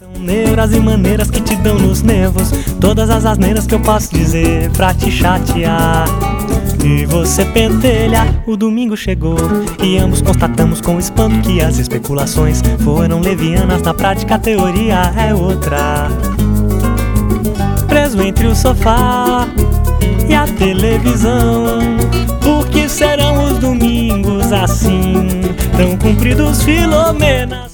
Neuras e maneiras que te dão nos nervos, todas as asneiras que eu posso dizer pra te chatear. E você pentelha, o domingo chegou e ambos constatamos com espanto que as especulações foram levianas, na prática a teoria é outra. Preso entre o sofá e a televisão, por que serão os domingos assim, tão compridos, Filomenas?